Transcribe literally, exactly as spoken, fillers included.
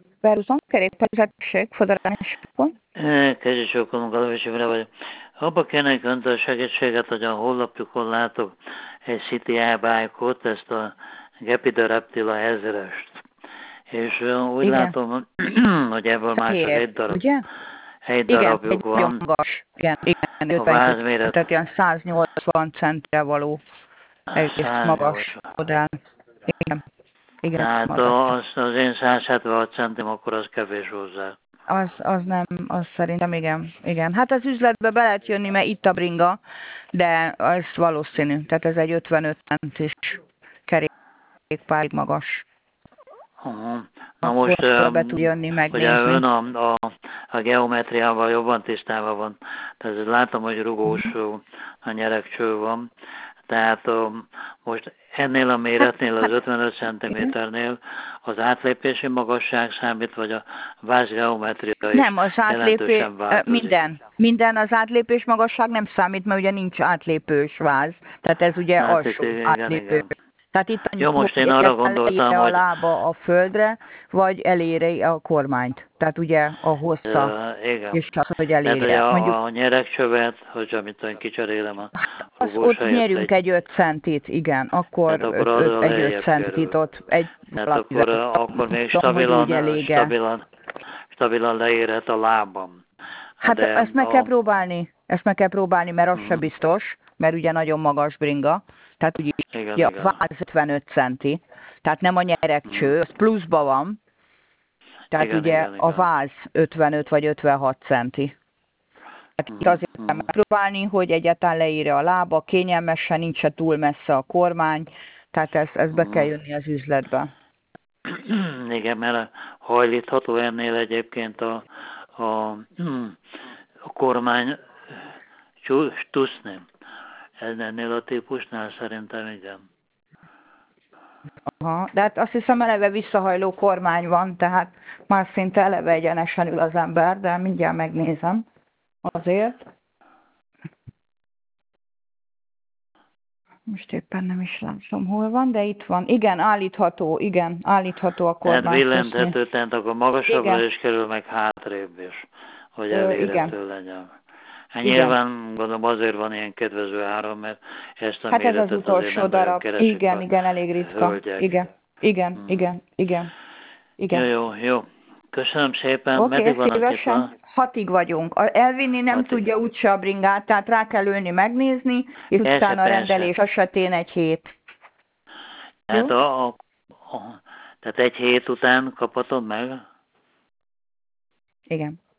Beruszom, kerékpárvezetőség, fodorányosokon. Kezsisókolunk, Alvesi Mire vagyok. Abba kérnék öntől segítséget, hogy a honlapjukon látok egy City e-bike-ot, ezt a Gepider Reptila ezrest. És úgy Igen. látom, hogy ebből már csak egy darab, ugye? egy Igen, darabjuk egy van. nagyon magas. Igen, igen, A vázméret. tehát ilyen száznyolcvan centre való egész magas modell. Igen. Igen, Tehát magas. az, az én száz hetvenhat centim, akkor az kevés hozzá. Az, az nem, az szerintem igen, igen. Hát az üzletbe be lehet jönni, mert itt a bringa, de az valószínű. Tehát ez egy ötvenöt centis kerékpár magas. Uh-huh. Na Akkor most, be tud jönni, megnézni. ugye ön a, a, a geometriával jobban tisztában van, tehát látom, hogy rugós a nyeregcső van, tehát um, most ennél a méretnél, az ötvenöt centiméternél az átlépési magasság számít, vagy a vázgeometria is nem, az átlépés, jelentősen változik? minden, minden az átlépés magasság nem számít, mert ugye nincs átlépős váz, tehát ez ugye Hát alsó itt, igen, átlépő. igen. Tehát itt annyi, Jó, most én hogy arra gondoltam, a hogy... lába a földre, vagy eléri a kormányt. Tehát ugye a hossza, Uh, igen. és az, hogy Tehát, hogy elérje. a, Mondjuk, a nyeregcsövet, hogy amit én kicserélem a az rugós ott helyett nyerünk egy öt centit, igen, akkor, Tehát akkor öt, öt, arra egy öt lejjebb centit kerül. ott, egy Tehát valamivel. akkor, akkor még Tudom, hogy úgy stabilan, elége. stabilan, stabilan leérhet a lábam. Hát De ezt meg a... kell próbálni, ezt meg kell próbálni, mert az Mhm. se biztos, mert ugye nagyon magas bringa, tehát ugye Igen, ja, igen. váz ötvenöt centi, tehát nem a nyeregcső, Mhm. az pluszba van, tehát Igen, ugye igen, a igen. váz ötvenöt vagy ötvenhat centi. Tehát itt azért kell megpróbálni, hogy egyáltalán leírja a lába, kényelmesen, nincs se túl messze a kormány, tehát ez, ez be kell jönni az üzletbe. Igen, mert hajlítható ennél egyébként a, a, a kormány tuszni. Ennél a típusnál szerintem igen. Aha, de hát azt hiszem eleve visszahajló kormány van, tehát már szinte eleve egyenesen ül az ember, de mindjárt megnézem azért. Most éppen nem is látom, hol van, de itt van. Igen, állítható, igen, állítható a kormány. Tehát billenthető, tehát akkor magasabbra igen. is kerül, meg hátrébb is, hogy Ö, elérhető igen. legyen. Hát Igen. nyilván gondolom azért van ilyen kedvező áram, mert ezt a Hát ez méretet az azért utolsó nem nagyon darab. keresik Igen, a igen, elég ritka. hölgyek. Igen, igen, Hmm. igen, igen, igen. Jó, jó, jó. Köszönöm szépen. Oké, Meddig vannak szívesen. nyitva? Hatig vagyunk. A- Elvinni nem Hatig. tudja úgyse a bringát, tehát rá kell ülni, megnézni, és Persze, utána a persze. rendelés esetén egy hét. Tehát, Jó? a, a, a, tehát egy hét után kaphatod meg? Igen.